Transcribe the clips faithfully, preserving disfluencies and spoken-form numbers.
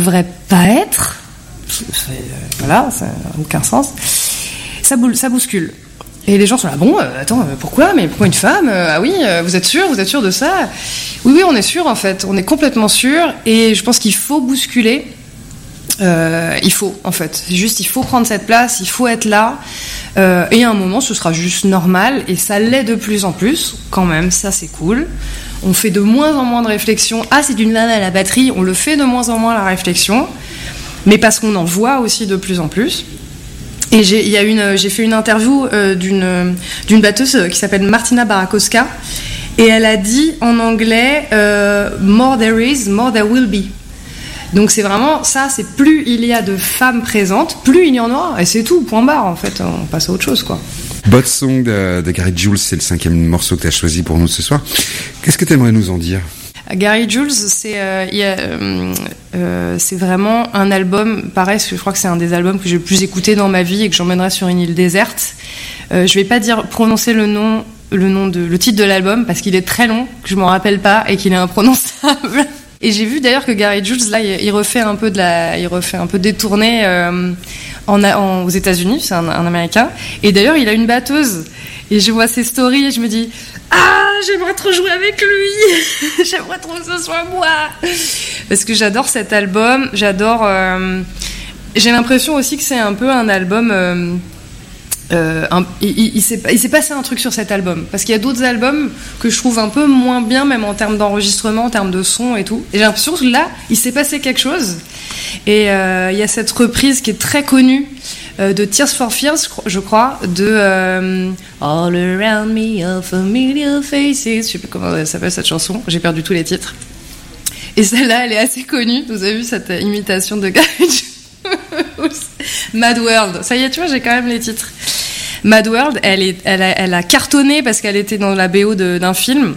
devrait pas être. C'est, voilà, ça n'a aucun sens. Ça, boule, ça bouscule. Et les gens sont là, bon, euh, attends, euh, pourquoi Mais pourquoi une femme euh, Ah oui, euh, vous êtes sûr Vous êtes sûr de ça Oui, oui, on est sûr en fait. On est complètement sûr. Et je pense qu'il faut bousculer. Euh, il faut, en fait. C'est juste, il faut prendre cette place, il faut être là. Euh, et à un moment, ce sera juste normal. Et ça l'est de plus en plus, quand même. Ça, c'est cool. On fait de moins en moins de réflexion. Ah, c'est d'une nana à la batterie. On le fait de moins en moins, la réflexion. Mais parce qu'on en voit aussi de plus en plus. Et j'ai, il y a une, j'ai fait une interview euh, d'une, d'une batteuse qui s'appelle Martina Barakowska. Et elle a dit en anglais euh, « More there is, more there will be ». Donc c'est vraiment ça, c'est plus il y a de femmes présentes, plus il y en aura. Et c'est tout, point barre en fait. On passe à autre chose, quoi. Bot Song de, de Gary Jules, c'est le cinquième morceau que tu as choisi pour nous ce soir. Qu'est-ce que tu aimerais nous en dire ? Gary Jules, c'est, euh, y a, euh, euh, c'est vraiment un album, pareil, je crois que c'est un des albums que j'ai le plus écouté dans ma vie et que j'emmènerai sur une île déserte. Euh, je vais pas dire prononcer le nom, le nom de, le titre de l'album parce qu'il est très long, que je m'en rappelle pas et qu'il est imprononçable. Et j'ai vu d'ailleurs que Gary Jules, là, il refait un peu de la, il refait un peu détourné euh, en, en, aux États-Unis, c'est un, un Américain. Et d'ailleurs, il a une batteuse. Et je vois ses stories et je me dis, ah, j'aimerais trop jouer avec lui. J'aimerais trop que ce soit moi. Parce que j'adore cet album. J'adore. Euh, j'ai l'impression aussi que c'est un peu un album. Euh, Euh, un, il, il, s'est, il s'est passé un truc sur cet album parce qu'il y a d'autres albums que je trouve un peu moins bien, même en termes d'enregistrement, en termes de son et tout, et j'ai l'impression que là il s'est passé quelque chose. Et euh, il y a cette reprise qui est très connue euh, de Tears for Fears, je crois, de euh, All Around Me a Familiar Faces, je sais plus comment elle s'appelle cette chanson, j'ai perdu tous les titres, et celle-là elle est assez connue. Vous avez vu cette imitation de Gary Mad World, ça y est, tu vois, j'ai quand même les titres. Mad World, elle, est, elle, a, elle a cartonné parce qu'elle était dans la B O de, d'un film.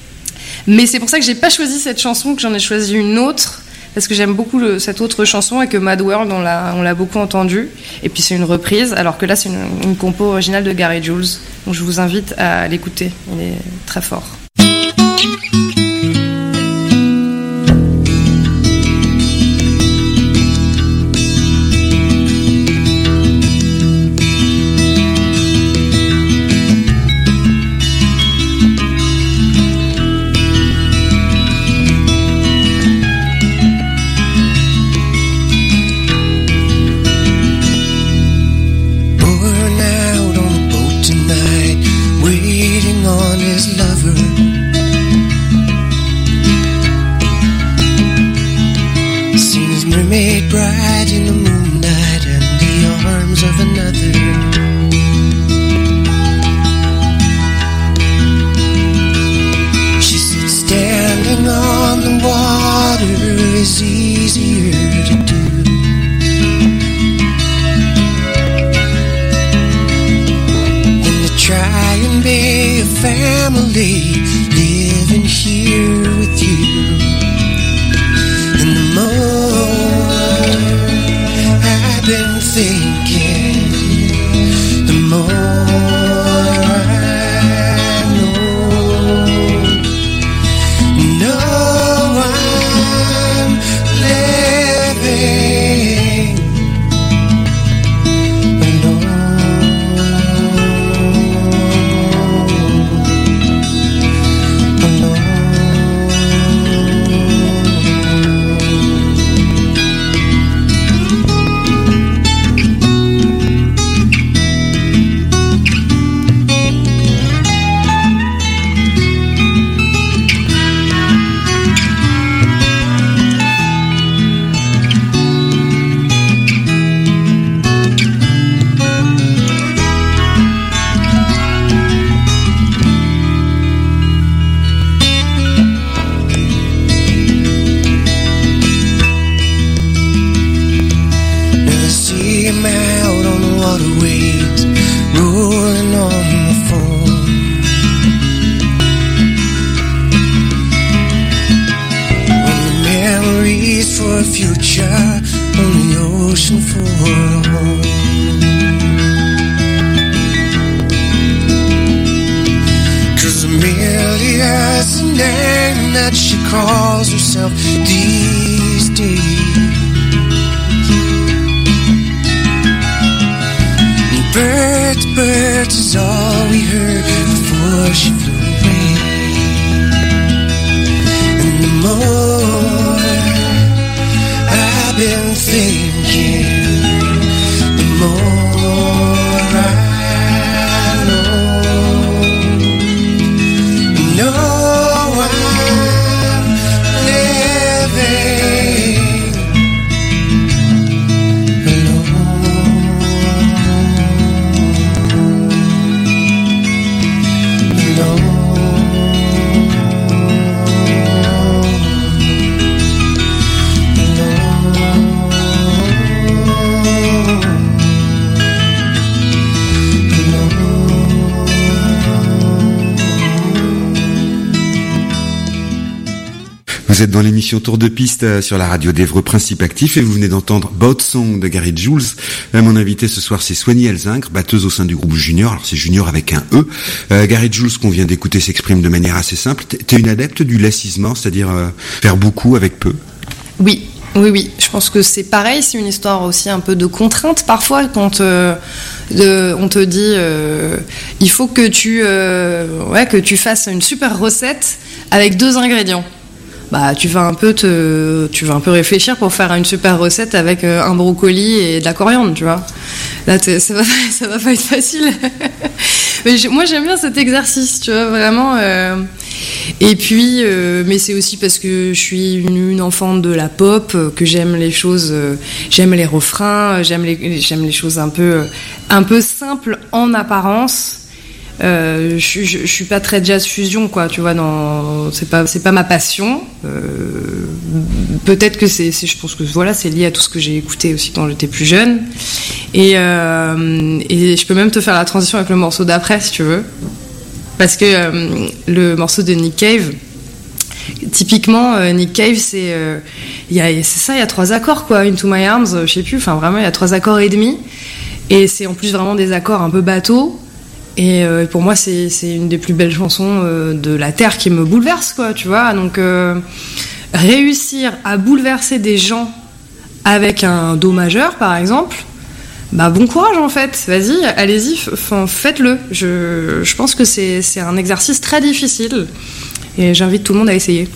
Mais c'est pour ça que j'ai pas choisi cette chanson, que j'en ai choisi une autre, parce que j'aime beaucoup le, cette autre chanson et que Mad World, on l'a, on l'a beaucoup entendue. Et puis c'est une reprise, alors que là c'est une, une compo originale de Gary Jules. Donc je vous invite à l'écouter, il est très fort. That she calls herself these days. words is all we heard before she flew away. And the more I've been thinking, the more I know. No, I'm living Vous êtes dans l'émission Tour de piste sur la radio d'Évreux Principe Actif et vous venez d'entendre Boat Song de Gary Jules. Mon invité ce soir c'est Swanny Elzingre, batteuse au sein du groupe Junior. Alors c'est Junior avec un E. Euh, Gary Jules qu'on vient d'écouter s'exprime de manière assez simple. T'es une adepte du lassisement, c'est-à-dire euh, faire beaucoup avec peu? Oui. Oui, oui, je pense que c'est pareil, c'est une histoire aussi un peu de contrainte parfois quand euh, de, on te dit euh, il faut que tu, euh, ouais, que tu fasses une super recette avec deux ingrédients. Bah, tu vas un peu te, tu vas un peu réfléchir pour faire une super recette avec un brocoli et de la coriandre, tu vois. Là, ça va, ça va pas être facile. Mais moi, j'aime bien cet exercice, tu vois, vraiment. Euh, et puis, euh, mais c'est aussi parce que je suis une, une enfant de la pop, que j'aime les choses, euh, j'aime les refrains, j'aime les, j'aime les choses un peu, un peu simples en apparence. Euh, je, je, je suis pas très jazz fusion, quoi, tu vois, dans, c'est pas, c'est pas ma passion. Euh, peut-être que c'est, c'est, je pense que voilà, c'est lié à tout ce que j'ai écouté aussi quand j'étais plus jeune. Et, euh, et je peux même te faire la transition avec le morceau d'après, si tu veux, parce que euh, le morceau de Nick Cave, typiquement, euh, Nick Cave, c'est, euh, y a, c'est ça, il y a trois accords, quoi, Into My Arms, je sais plus, enfin vraiment, il y a trois accords et demi, et c'est en plus vraiment des accords un peu bateau. Et euh, pour moi, c'est, c'est une des plus belles chansons euh, de la Terre qui me bouleverse, quoi, tu vois. Donc, euh, réussir à bouleverser des gens avec un Do majeur, par exemple, bah bon courage, en fait. Vas-y, allez-y, f- faites-le. Je, je pense que c'est, c'est un exercice très difficile. Et j'invite tout le monde à essayer.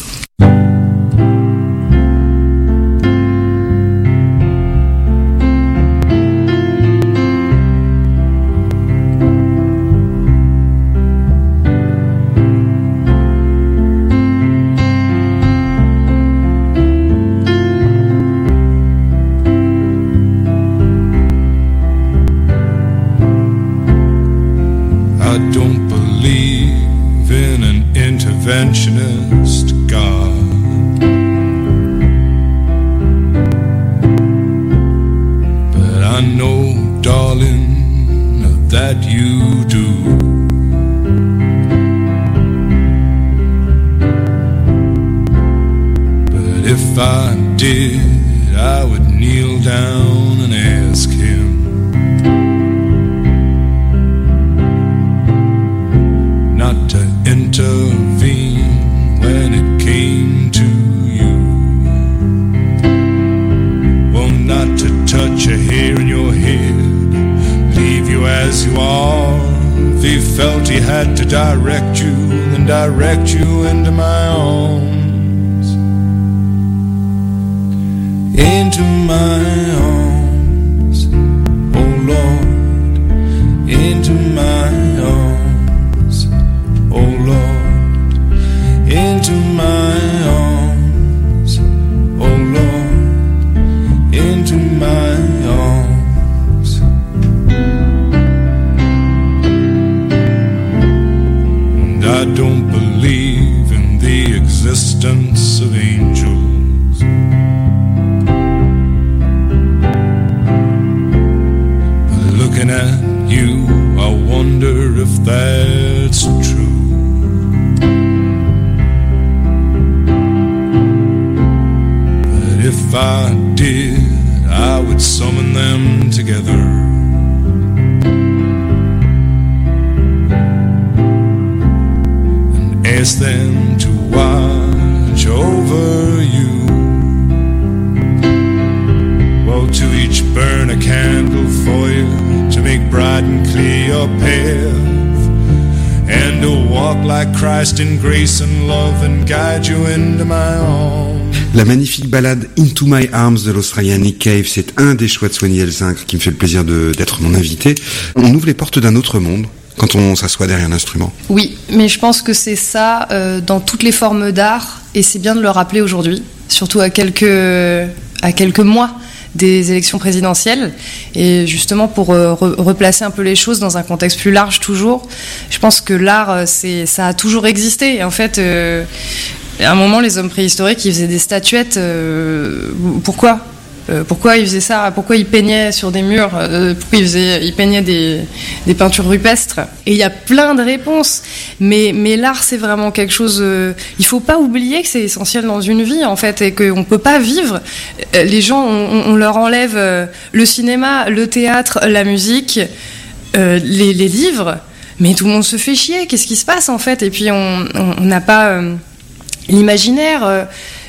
interventionist God, but I know, darling, that you do. But if I did, I would kneel down and ask him not to intervene when it came to you. Well, not to touch a hair in your head, leave you as you are. If he felt he had to direct you, then direct you into my arms, into my arms, oh Lord, into my arms, oh Lord, into my arms, oh Lord, into my arms. And I don't believe in the existence of angels, but looking at you, I wonder if that's true. But if I did, I would summon them together and ask them to watch over you. Well, to each burn a candle for you, to make bright and clear your path. like Christ in grace and love and guide you into my arms. La magnifique ballade Into My Arms de l'Australien Nick Cave, c'est un des choix de Swanny Elzingre qui me fait le plaisir de, d'être mon invité. On ouvre les portes d'un autre monde quand on s'assoit derrière un instrument. Oui, mais je pense que c'est ça euh, dans toutes les formes d'art, et c'est bien de le rappeler aujourd'hui, surtout à quelques, à quelques mois des élections présidentielles, et justement pour euh, re- replacer un peu les choses dans un contexte plus large toujours. Je pense que l'art, c'est, ça a toujours existé. Et en fait, euh, à un moment, les hommes préhistoriques, ils faisaient des statuettes. Euh, pourquoi euh, Pourquoi ils faisaient ça? Pourquoi ils peignaient sur des murs? euh, Pourquoi ils, faisaient, ils peignaient des, des peintures rupestres? Et il y a plein de réponses. Mais, mais l'art, c'est vraiment quelque chose... Euh, il faut pas oublier que c'est essentiel dans une vie, en fait, et qu'on peut pas vivre. Euh, les gens, on, on leur enlève euh, le cinéma, le théâtre, la musique, euh, les, les livres. Mais tout le monde se fait chier. Qu'est-ce qui se passe, en fait? Et puis, on n'a pas... Euh, l'imaginaire, euh,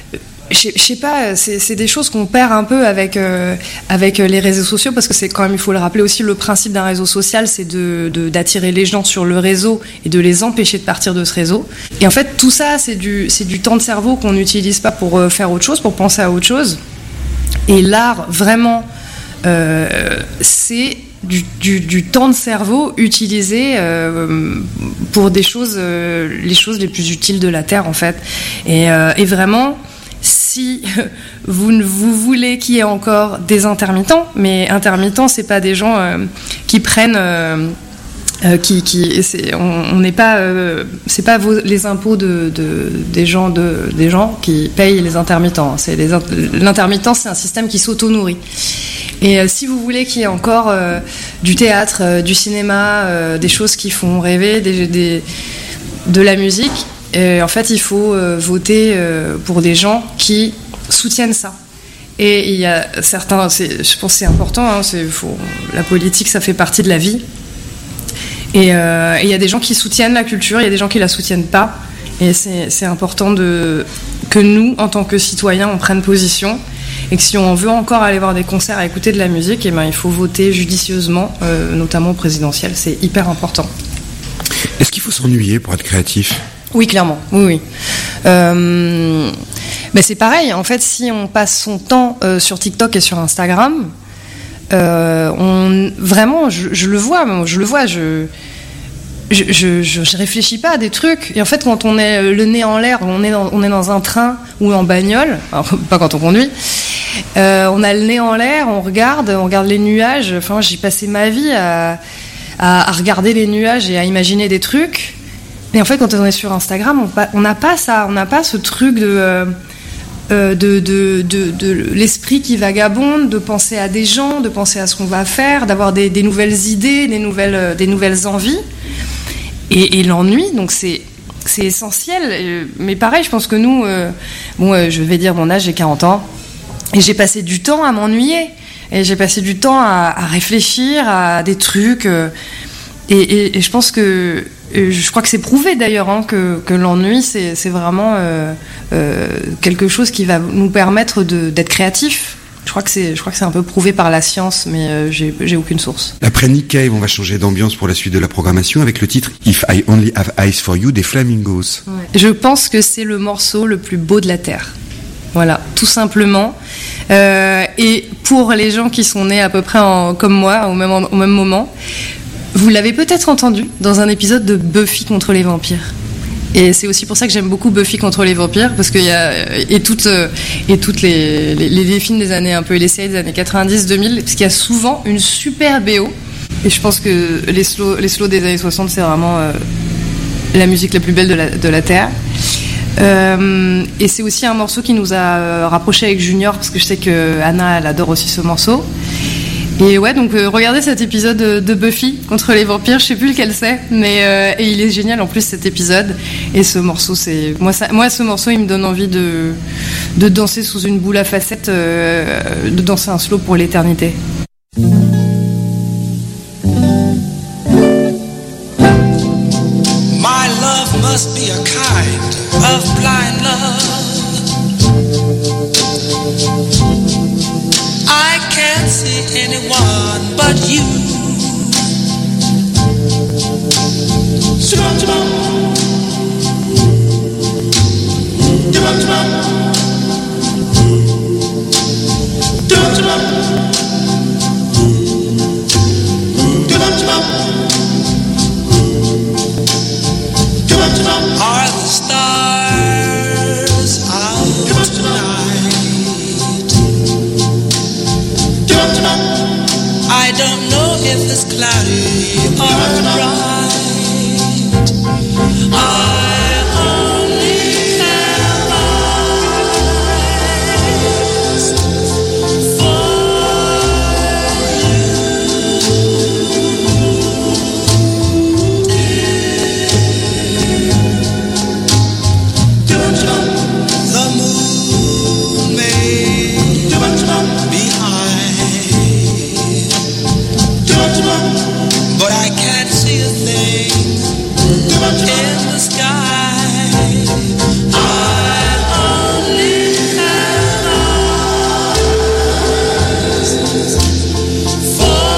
je sais pas, c'est, c'est des choses qu'on perd un peu avec, euh, avec les réseaux sociaux, parce que c'est quand même, il faut le rappeler aussi, le principe d'un réseau social, c'est de, de, d'attirer les gens sur le réseau et de les empêcher de partir de ce réseau. Et en fait, tout ça, c'est du, c'est du temps de cerveau qu'on n'utilise pas pour faire autre chose, pour penser à autre chose. Et l'art, vraiment, euh, c'est Du, du, du temps de cerveau utilisé euh, pour des choses, euh, les choses les plus utiles de la Terre, en fait. Et, euh, et vraiment, si vous, vous voulez qu'il y ait encore des intermittents, mais intermittents, c'est pas des gens euh, qui prennent... Euh, Euh, qui, qui, c'est, on n'est pas, euh, c'est pas vos, les impôts de, de, des gens, de, des gens qui payent les intermittents. C'est les, l'intermittent, c'est un système qui s'auto-nourrit. Et euh, si vous voulez qu'il y ait encore euh, du théâtre, euh, du cinéma, euh, des choses qui font rêver, des, des, de la musique, et en fait, il faut euh, voter euh, pour des gens qui soutiennent ça. Et il y a certains, c'est, je pense que c'est important. Hein, c'est, faut, la politique, ça fait partie de la vie. Et il euh, y a des gens qui soutiennent la culture, il y a des gens qui la soutiennent pas. Et c'est, c'est important de, que nous, en tant que citoyens, on prenne position. Et que si on veut encore aller voir des concerts, écouter de la musique, eh ben, il faut voter judicieusement, euh, notamment au présidentiel. C'est hyper important. Est-ce qu'il faut s'ennuyer pour être créatif ? Oui, clairement. Oui, oui. Euh, ben c'est pareil. En fait, si on passe son temps euh, sur TikTok et sur Instagram... Euh, on, vraiment, je, je le vois, je le vois, je, je, je, je réfléchis pas à des trucs. Et en fait, quand on est le nez en l'air, on est dans, on est dans un train ou en bagnole, alors pas quand on conduit, euh, on a le nez en l'air, on regarde, on regarde les nuages. Enfin, j'ai passé ma vie à, à, à regarder les nuages et à imaginer des trucs. Et en fait, quand on est sur Instagram, on n'a pas ça, on n'a pas ce truc de... Euh, Euh, de, de, de, de l'esprit qui vagabonde, de penser à des gens, de penser à ce qu'on va faire, d'avoir des, des nouvelles idées, des nouvelles, des nouvelles envies. Et, et l'ennui, donc c'est, c'est essentiel. Mais pareil, je pense que nous, euh, bon, euh, je vais dire mon âge, j'ai quarante ans, et j'ai passé du temps à m'ennuyer. Et j'ai passé du temps à, à réfléchir à des trucs. Euh, et, et, et je pense que je crois que c'est prouvé d'ailleurs hein, que, que l'ennui c'est, c'est vraiment euh, euh, quelque chose qui va nous permettre de, d'être créatifs. Je crois que c'est, je crois que c'est un peu prouvé par la science, mais euh, j'ai, j'ai aucune source. Après Nick Cave, on va changer d'ambiance pour la suite de la programmation avec le titre If I Only Have Eyes for You des Flamingos. Ouais. Je pense que c'est le morceau le plus beau de la Terre. Voilà, tout simplement. Euh, et pour les gens qui sont nés à peu près en, comme moi, au même, au même moment, vous l'avez peut-être entendu dans un épisode de Buffy contre les vampires. Et c'est aussi pour ça que j'aime beaucoup Buffy contre les vampires, parce qu'il y a et toutes et toutes les, les les films des années un peu et les séries des années quatre-vingt-dix deux mille, parce qu'il y a souvent une super B O. Et je pense que les slow les slow des années soixante, c'est vraiment euh, la musique la plus belle de la de la terre. Euh, et c'est aussi un morceau qui nous a rapprochés avec Junior, parce que je sais que Anna elle adore aussi ce morceau. Et ouais, donc euh, regardez cet épisode de, de Buffy contre les vampires, je sais plus lequel c'est, mais euh, et il est génial en plus cet épisode. Et ce morceau, c'est moi, ça, moi ce morceau, il me donne envie de de danser sous une boule à facettes, euh, de danser un slow pour l'éternité. My love must be a kind of blind love. I can't see anyone but you. Are the stars out tonight? I don't know if it's cloudy or bright. I only have eyes for the moon may be high, but I can't see a thing in the sky. I only have eyes for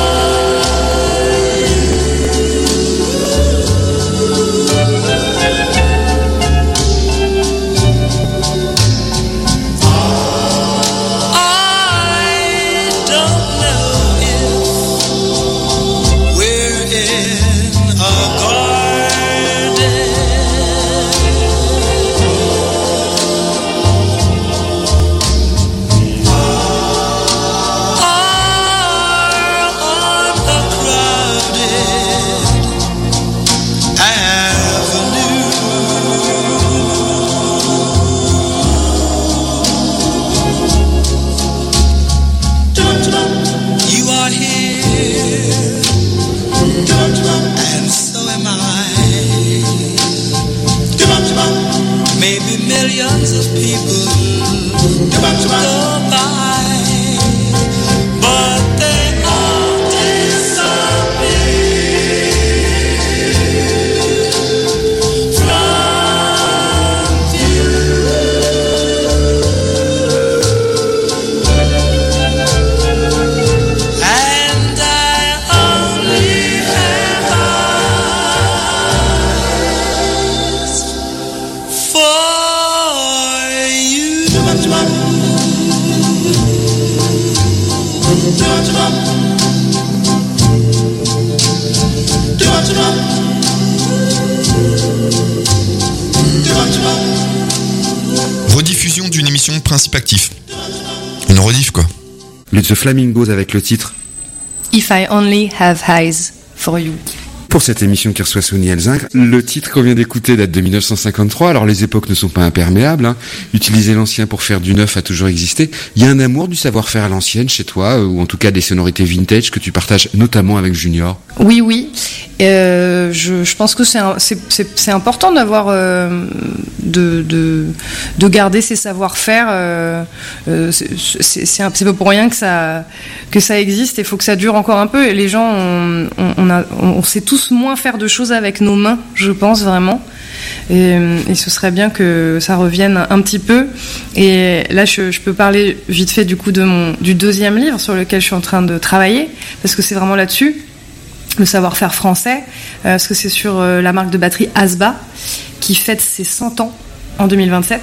I don't know if we're in a garden or on a crowded avenue. You are here, and so am I. Maybe millions of people go by, but they all disappear from view. And I only have eyes for you. Rediffusion d'une émission de Principe Actif. Une rediff quoi. Les The Flamingos avec le titre If I Only Have Eyes for You. pour cette émission qui reçoit Sony Elzingre. Le titre qu'on vient d'écouter date de dix-neuf cent cinquante-trois, alors les époques ne sont pas imperméables, hein. Utiliser l'ancien pour faire du neuf a toujours existé. Il y a un amour du savoir-faire à l'ancienne chez toi, euh, ou en tout cas des sonorités vintage que tu partages notamment avec Junior. Oui, oui. Euh, je, je pense que c'est, un, c'est, c'est, c'est important d'avoir euh, de, de, de garder ses savoir-faire. Euh, euh, c'est, c'est, c'est un petit peu pour rien que ça, que ça existe. Il faut que ça dure encore un peu. Et les gens, on, on, on, a, on sait tous moins faire de choses avec nos mains, je pense vraiment. Et, et ce serait bien que ça revienne un petit peu. Et là, je, je peux parler vite fait du coup de mon, du deuxième livre sur lequel je suis en train de travailler, parce que c'est vraiment là-dessus. Le savoir-faire français, euh, parce que c'est sur euh, la marque de batterie Asba qui fête ses cent ans en deux mille vingt-sept.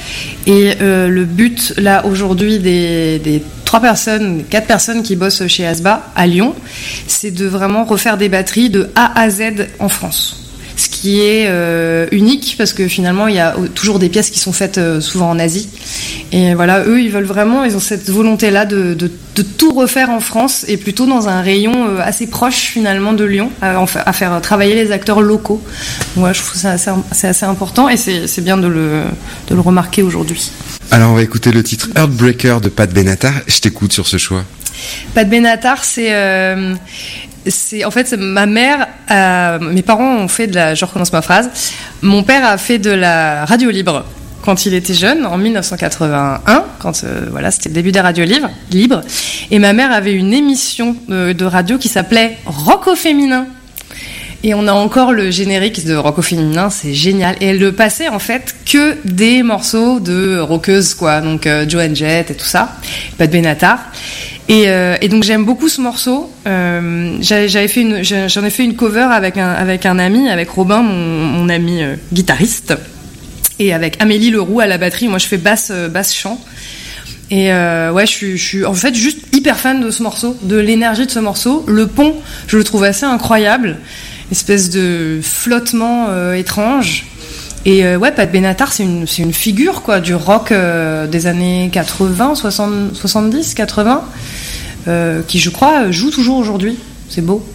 Et euh, le but, là, aujourd'hui, des, des trois personnes, quatre personnes qui bossent chez Asba à Lyon, c'est de vraiment refaire des batteries de A à Z en France. Ce qui est euh, unique, parce que finalement, il y a toujours des pièces qui sont faites euh, souvent en Asie. Et voilà, eux, ils veulent vraiment, ils ont cette volonté-là de, de, de tout refaire en France, et plutôt dans un rayon euh, assez proche, finalement, de Lyon, à, à faire travailler les acteurs locaux. Donc, ouais, je trouve que c'est assez, c'est assez important, et c'est, c'est bien de le, de le remarquer aujourd'hui. Alors, on va écouter le titre Heartbreaker de Pat Benatar. Je t'écoute sur ce choix. Pat Benatar, c'est... Euh, c'est en fait c'est ma mère euh, mes parents ont fait de la je recommence ma phrase mon père a fait de la radio libre quand il était jeune en dix-neuf cent quatre-vingt-un quand euh, voilà c'était le début des radios libres libres et ma mère avait une émission de, de radio qui s'appelait Rock au féminin. Et on a encore le générique de Rock au féminin, c'est génial. Et elle ne passait en fait que des morceaux de rockeuses, quoi. Donc euh, Joan Jett et tout ça, Pat Benatar. Et, euh, et donc j'aime beaucoup ce morceau. Euh, j'avais, j'avais fait une, j'en ai fait une cover avec un, avec un ami, avec Robin, mon, mon ami euh, guitariste, et avec Amélie Leroux à la batterie. Moi je fais basse, euh, basse chant. Et euh, ouais, je suis, je suis en fait juste hyper fan de ce morceau, de l'énergie de ce morceau. Le pont, je le trouve assez incroyable, espèce de flottement euh, étrange. Et euh, ouais, Pat Benatar, c'est une, c'est une figure quoi du rock euh, des années quatre-vingts, soixante, soixante-dix, quatre-vingts, euh, qui je crois joue toujours aujourd'hui. C'est beau.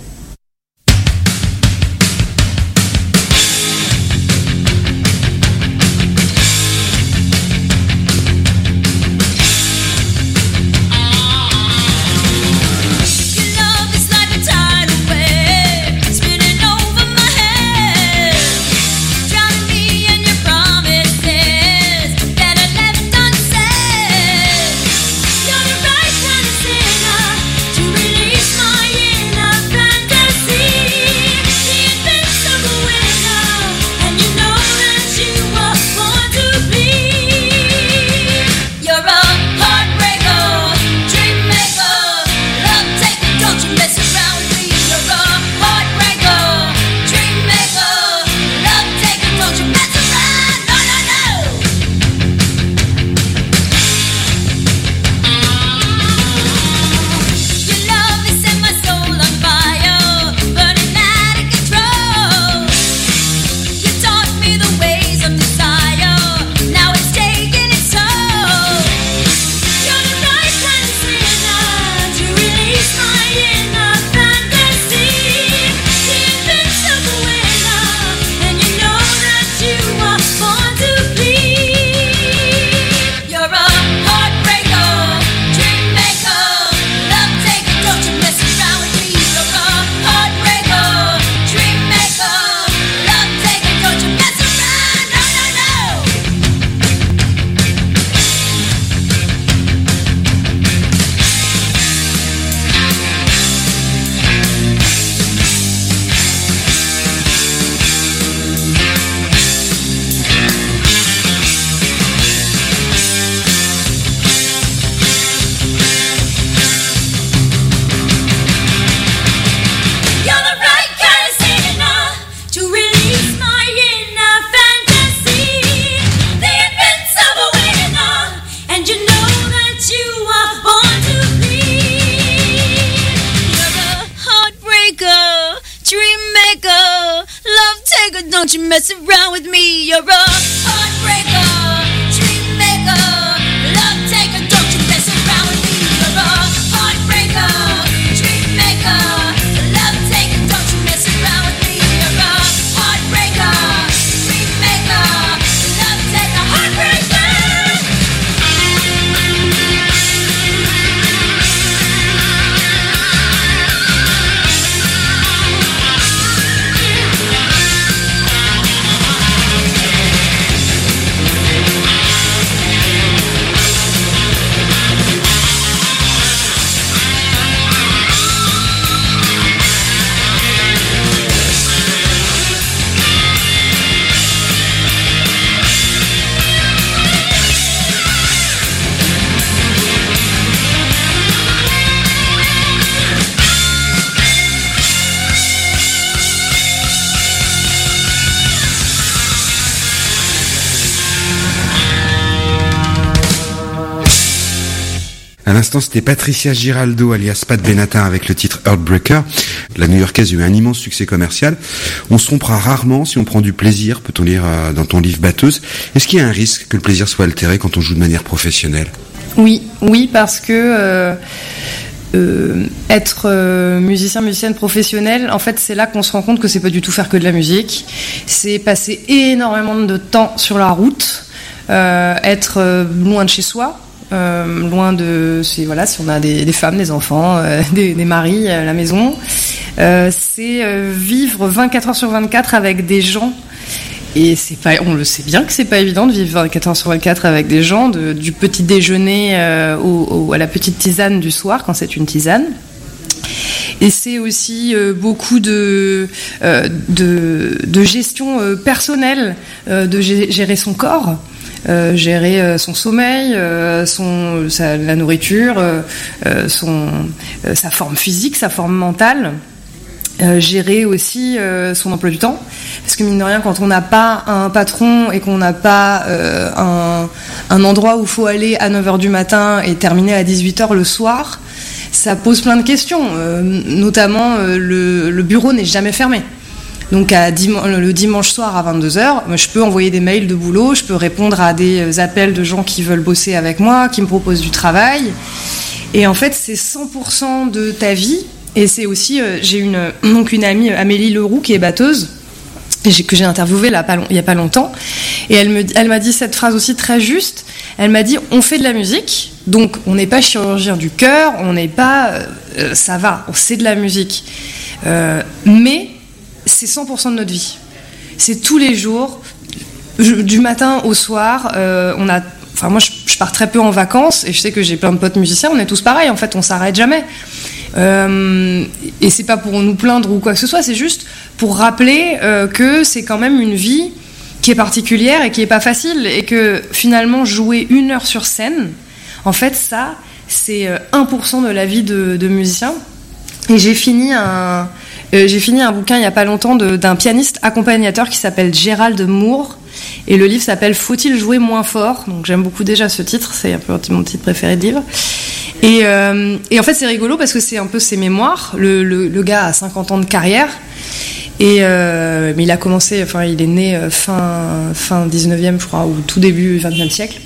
Don't you mess around with me, you're a heartbreaker, dream maker, love taker. Don't you mess around with me, you're a heartbreaker, dream maker, love taker. Don't you mess around with me, you're a heartbreaker, dream maker, love taker, heartbreaker. À l'instant, c'était Patricia Giraldo, alias Pat Benatar, avec le titre Heartbreaker. La New-Yorkaise a eu un immense succès commercial. On se trompera rarement si on prend du plaisir, peut-on lire dans ton livre Batteuse. Est-ce qu'il y a un risque que le plaisir soit altéré quand on joue de manière professionnelle ? Oui, oui, parce que euh, euh, être euh, musicien, musicienne professionnelle, en fait, c'est là qu'on se rend compte que c'est pas du tout faire que de la musique. C'est passer énormément de temps sur la route, euh, être euh, loin de chez soi. Euh, loin de, c'est, voilà, si on a des, des femmes, des enfants, euh, des, des maris à la maison, euh, c'est euh, vivre vingt-quatre heures sur vingt-quatre avec des gens. Et c'est pas, on le sait bien que c'est pas évident de vivre vingt-quatre heures sur vingt-quatre avec des gens, de, du petit déjeuner euh, au, au, à la petite tisane du soir quand c'est une tisane. Et c'est aussi euh, beaucoup de, euh, de, de gestion euh, personnelle, euh, de g- gérer son corps. Euh, gérer euh, son sommeil, euh, son, sa, la nourriture, euh, son, euh, sa forme physique, sa forme mentale. euh, gérer aussi euh, son emploi du temps. Parce que mine de rien, quand on n'a pas un patron et qu'on n'a pas euh, un, un endroit où il faut aller à neuf heures du matin et terminer à dix-huit heures le soir, ça pose plein de questions. Euh, notamment, euh, le, le bureau n'est jamais fermé. Donc à dim- le dimanche soir à vingt-deux heures, je peux envoyer des mails de boulot, je peux répondre à des appels de gens qui veulent bosser avec moi, qui me proposent du travail. Et en fait, c'est cent pour cent de ta vie. Et c'est aussi, euh, j'ai une, donc une amie, Amélie Leroux, qui est batteuse, et j'ai, que j'ai interviewée là, pas long, il n'y a pas longtemps. Et elle, me, elle m'a dit cette phrase aussi très juste. Elle m'a dit, on fait de la musique, donc on n'est pas chirurgien du cœur, on n'est pas... Euh, ça va, c'est de la musique. Euh, mais... c'est cent pour cent de notre vie. C'est tous les jours, je, du matin au soir. Euh, on a, enfin moi, je, je pars très peu en vacances et je sais que j'ai plein de potes musiciens. On est tous pareils. En fait, on s'arrête jamais. Euh, et c'est pas pour nous plaindre ou quoi que ce soit. C'est juste pour rappeler euh, que c'est quand même une vie qui est particulière et qui est pas facile et que finalement jouer une heure sur scène, en fait, ça, c'est un pour cent de la vie de, de musicien. Et j'ai fini un Euh, j'ai fini un bouquin il n'y a pas longtemps de, d'un pianiste accompagnateur qui s'appelle Gérald Moore et le livre s'appelle Faut-il jouer moins fort? Donc j'aime beaucoup déjà ce titre, c'est un peu mon titre préféré de livre. Et, euh, et en fait c'est rigolo parce que c'est un peu ses mémoires. Le, le, le gars a cinquante ans de carrière et euh, mais il a commencé, enfin il est né fin, fin dix-neuvième je crois ou tout début vingtième siècle.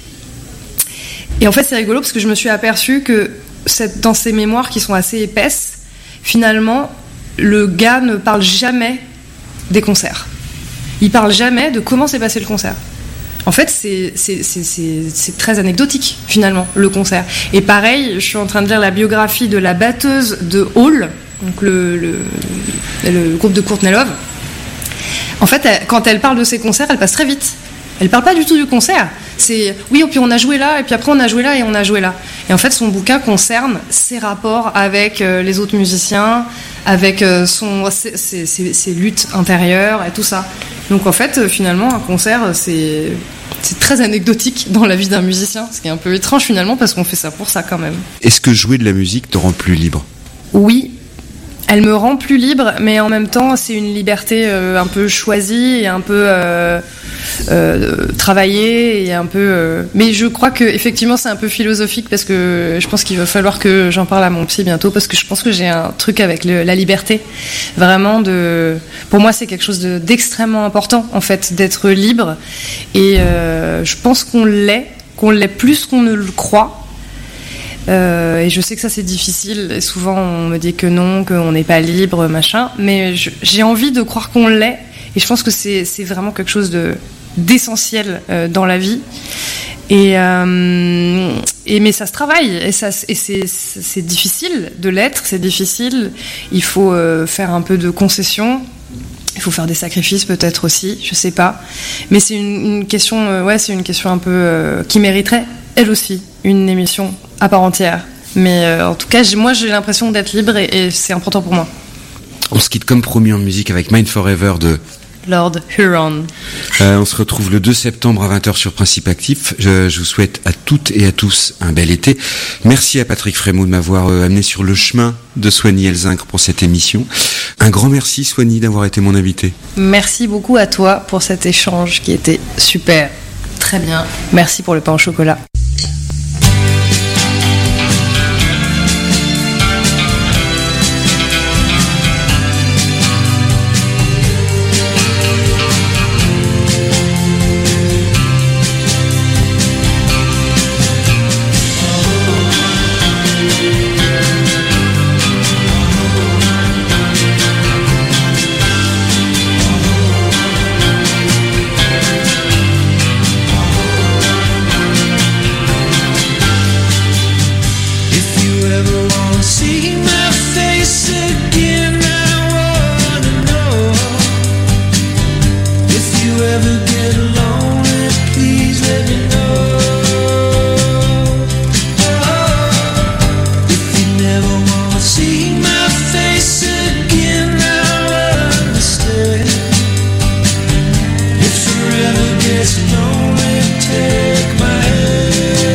Et en fait c'est rigolo parce que je me suis aperçue que cette, dans ses mémoires qui sont assez épaisses, finalement le gars ne parle jamais des concerts. Il parle jamais de comment s'est passé le concert. En fait, c'est, c'est, c'est, c'est, c'est très anecdotique, finalement, le concert. Et pareil, je suis en train de lire la biographie de la batteuse de Hall, donc le, le, le groupe de Courtney Love. En fait, elle, quand elle parle de ses concerts, elle passe très vite. Elle parle pas du tout du concert. C'est oui, et puis on a joué là, et puis après on a joué là, et on a joué là. Et en fait, son bouquin concerne ses rapports avec euh, les autres musiciens, avec euh, son, ses, ses, ses, ses luttes intérieures et tout ça. Donc en fait, euh, finalement, un concert, c'est, c'est très anecdotique dans la vie d'un musicien, ce qui est un peu étrange finalement, parce qu'on fait ça pour ça quand même. Est-ce que jouer de la musique te rend plus libre? Oui. Elle me rend plus libre, mais en même temps, c'est une liberté euh, un peu choisie et un peu euh, euh, travaillée et un peu. Euh... Mais je crois que effectivement, c'est un peu philosophique parce que je pense qu'il va falloir que j'en parle à mon psy bientôt parce que je pense que j'ai un truc avec le, la liberté. Vraiment, de. Pour moi, c'est quelque chose de, d'extrêmement important en fait d'être libre et euh, je pense qu'on l'est, qu'on l'est plus qu'on ne le croit. Euh, et je sais que ça c'est difficile et souvent on me dit que non, qu'on n'est pas libre, machin, mais je, j'ai envie de croire qu'on l'est et je pense que c'est, c'est vraiment quelque chose de, d'essentiel euh, dans la vie et, euh, et mais ça se travaille et, ça, et c'est, c'est difficile de l'être, c'est difficile, il faut euh, faire un peu de concessions. Il faut faire des sacrifices peut-être aussi, je sais pas. Mais c'est une, une question, euh, ouais, c'est une question un peu euh, qui mériterait, elle aussi, une émission à part entière. Mais euh, en tout cas, j'ai, moi, j'ai l'impression d'être libre et, et c'est important pour moi. On se quitte comme promis en musique avec Mind Forever de Lord Huron. Euh, on se retrouve le deux septembre à vingt heures sur Principe Actif. Je, je vous souhaite à toutes et à tous un bel été. Merci à Patrick Frémaux de m'avoir euh, amené sur le chemin de Soigny Elzincre pour cette émission. Un grand merci Soigny d'avoir été mon invité. Merci beaucoup à toi pour cet échange qui était super. Très bien. Merci pour le pain au chocolat. See